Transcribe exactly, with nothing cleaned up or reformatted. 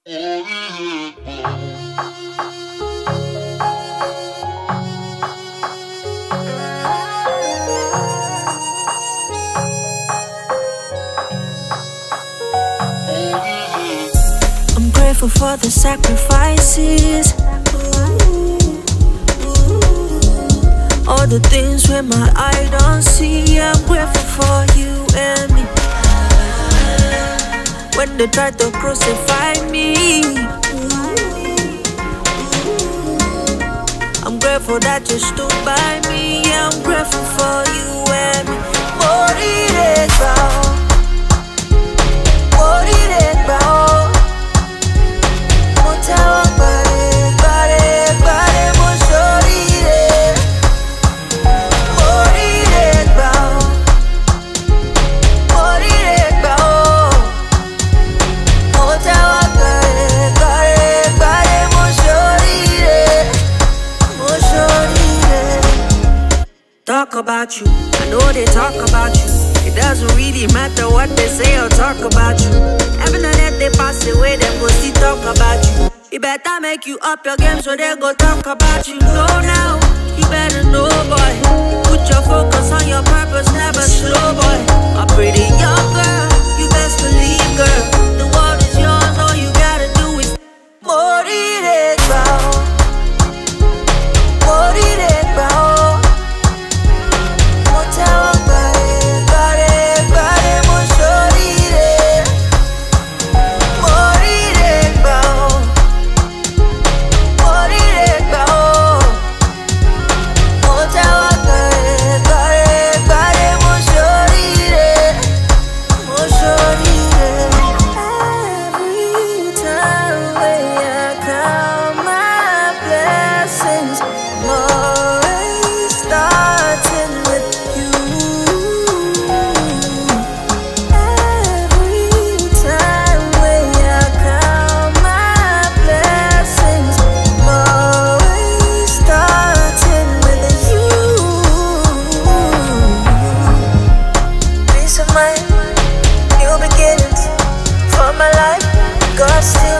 I'm grateful for the sacrifices, all the things where my eye don't see. I'm grateful for you and me. When they try to crucify me, I'm grateful that you stood by me. Yeah, I'm grateful for you and me. Moriré, moriré, motawa bare, bare, bare, moriré, moriré, moriré, motawa bare, bare, bare, moriré, moriré. Talk about you, I know they talk about you. It doesn't really matter what they say or talk about you. Heaven and earth, they pass away, them go still talk about you. You better make you up your game so they go talk about you. No now, you better know, boy. Put your focus on your purpose, never slow, boy. A pretty young girl, you best believe, girl. The world is yours, all you gotta do is moriré, moriré, motawa bare, bare, bare, moriré, moriré, moriré, motawa bare, bare, bare, moriré, moriré. Every time when I count my blessings, I'm always starting with you. Every time when I count my blessings, I'm always starting with you. Peace of mind, new beginnings for my life. God still